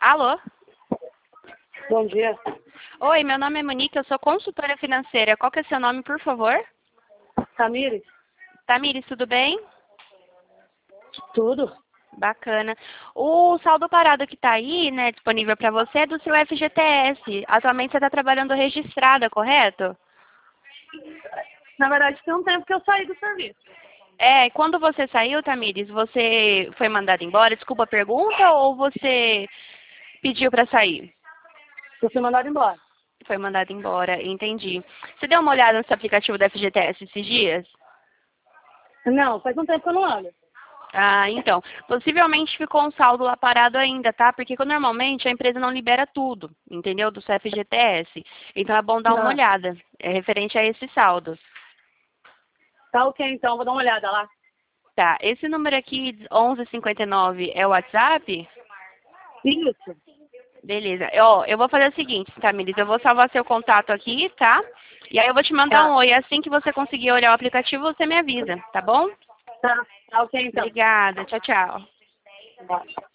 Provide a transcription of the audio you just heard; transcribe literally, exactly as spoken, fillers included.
Alô? Bom dia. Oi, meu nome é Monique, eu sou consultora financeira. Qual que é seu nome, por favor? Tamires? Tamires, tudo bem? Tudo? Bacana. O saldo parado que está aí, né, disponível para você é do seu F G T S. Atualmente você está trabalhando registrada, correto? Na verdade, tem um tempo que eu saí do serviço. É, quando você saiu, Tamires, você foi mandada embora? Desculpa a pergunta, ou você pediu para sair? Eu fui mandado embora. Foi mandada embora, entendi. Você deu uma olhada no seu aplicativo da F G T S esses dias? Não, faz um tempo que eu não olho. Ah, então, possivelmente ficou um saldo lá parado ainda, tá? Porque normalmente a empresa não libera tudo, entendeu? Do seu F G T S. Então é bom dar uma Não. olhada, é referente a esse saldo. Tá ok, então, vou dar uma olhada lá. Tá, esse número aqui, onze cinquenta e nove, é o WhatsApp? Isso. Beleza. Ó, eu vou fazer o seguinte, Tamires, eu vou salvar seu contato aqui, tá? E aí eu vou te mandar um Tá. oi. Assim que você conseguir olhar o aplicativo, você me avisa, tá bom? Tá, tá ok, então. Obrigada. Tchau, tchau. Tá.